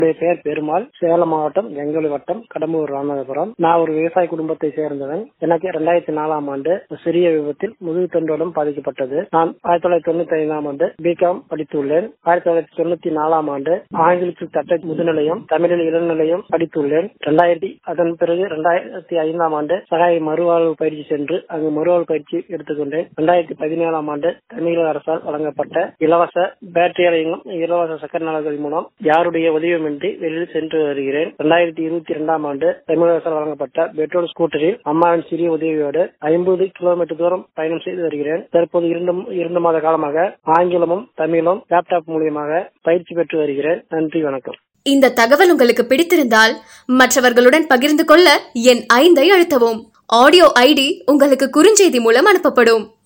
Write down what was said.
என்னுடைய பெயர் பெருமாள். சேலம் மாவட்டம், வெங்கோலி வட்டம், கடம்பூர் ராமநாதபுரம். நான் ஒரு விவசாய குடும்பத்தை சேர்ந்தவன். எனக்கு 2004ஆம் ஆண்டு சிறிய விபத்தில் முதுகுத்தண்டோடம் பாதிக்கப்பட்டது. நான் 1995ஆம் ஆண்டு பிகாம் படித்துள்ளேன். 1994ஆம் ஆண்டு ஆங்கிலத்தில் தட்ட முதுநிலையம், தமிழில் இளநிலையம் படித்துள்ளேன். அதன் பிறகு 2005ஆம் ஆண்டு சகாய மறுவாழ்வு பயிற்சி சென்று அங்கு மறுவாழ்வு பயிற்சி எடுத்துக்கொண்டேன். 2017ஆம் ஆண்டு தமிழக அரசால் வழங்கப்பட்ட இலவச பேட்டரியும் இலவச சக்கர நாளர்கள் மூலம் யாருடைய உதவியுமின்றி வெளியில் சென்று வருகிறேன். 2022ஆம் ஆண்டு தமிழக அரசால் வழங்கப்பட்ட பெட்ரோல் ஸ்கூட்டரில் அம்மாவின் சிறிய உதவியோடு 50 கிலோமீட்டர் தூரம் பயணம் செய்து வருகிறேன். தற்போது 2 மாத காலமாக ஆங்கிலமும் தமிழும் லேப்டாப் மூலியமாக பயிற்சி பெற்று வருகிறேன். நன்றி, வணக்கம். இந்த தகவல் உங்களுக்கு பிடித்திருந்தால் மற்றவர்களுடன் பகிர்ந்து கொள்ள எண் 5 அழுத்தவும். ஆடியோ ஐடி உங்களுக்கு குறுஞ்செய்தி மூலம் அனுப்பப்படும்.